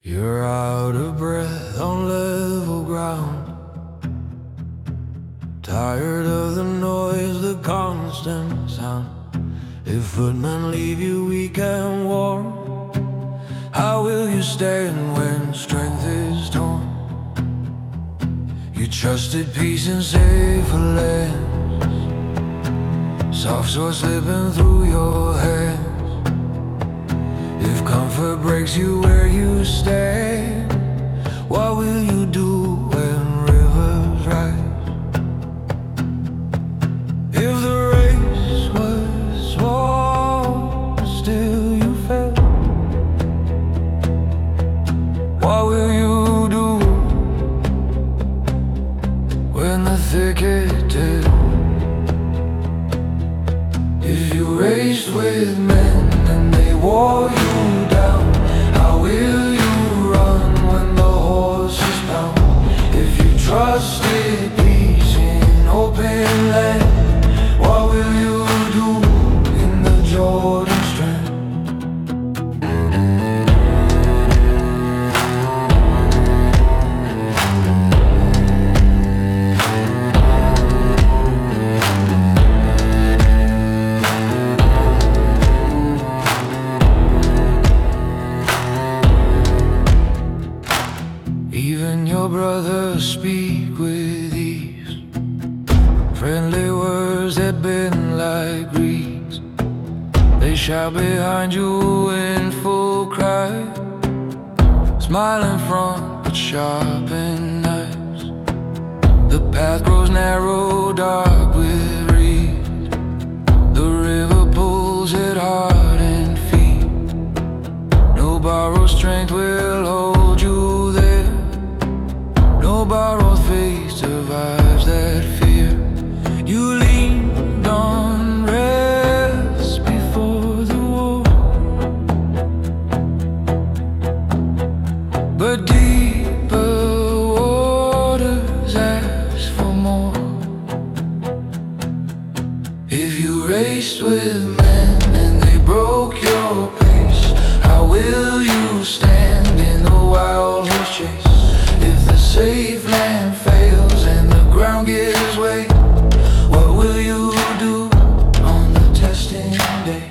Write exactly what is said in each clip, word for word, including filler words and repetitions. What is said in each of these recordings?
You're out of breath on level ground, tired of the noise, the constant sound. If footmen leave you weak and worn, how will you stand when strength is torn? You trusted peace in safer lands, soft sword slipping through your hands. If comfort breaks you where you stand, what will you do when rivers rise? If the race was won, still you fell, what will you do when the thicket dead? If you raced with men and they wore you down, how will you run when the horses pound? If you trusted peace in open land, what will you do in the Jordan Strand? Even your brothers speak with ease, friendly words that bend like reeds. They shout behind you in full cry, smile in front but sharpened knives. The path grows narrow, dark with reeds. The river pulls at heart and feet. No borrowed strength will hold you there, no borrowed faith survives that fear. You leaned on rest before the war, but deeper waters ask for more. If you raced with men and they broke your pace, how will you stand in the wild horse chase? If the safe land fails and the ground gives way, what will you do on the testing day?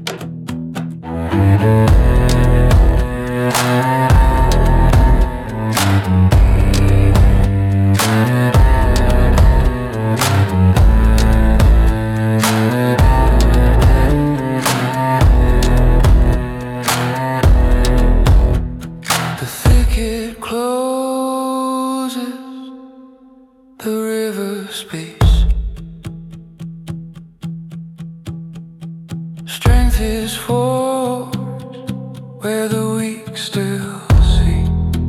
The thicket closes, the river speaks. Strength is forged where the weak still see.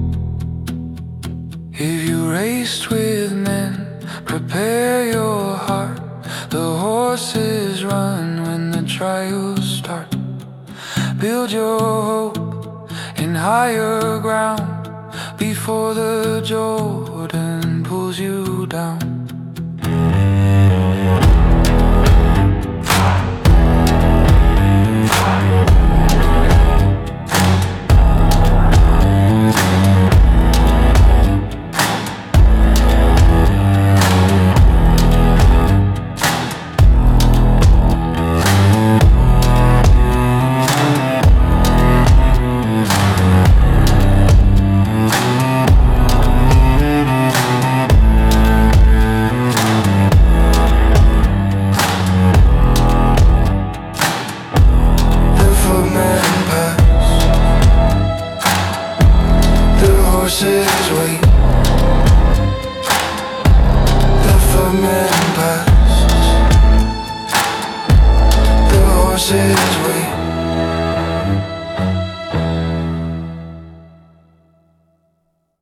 If you raced with men, prepare your heart. The horses run when the trials start. Build your hope in higher ground before the Jordan pulls you down.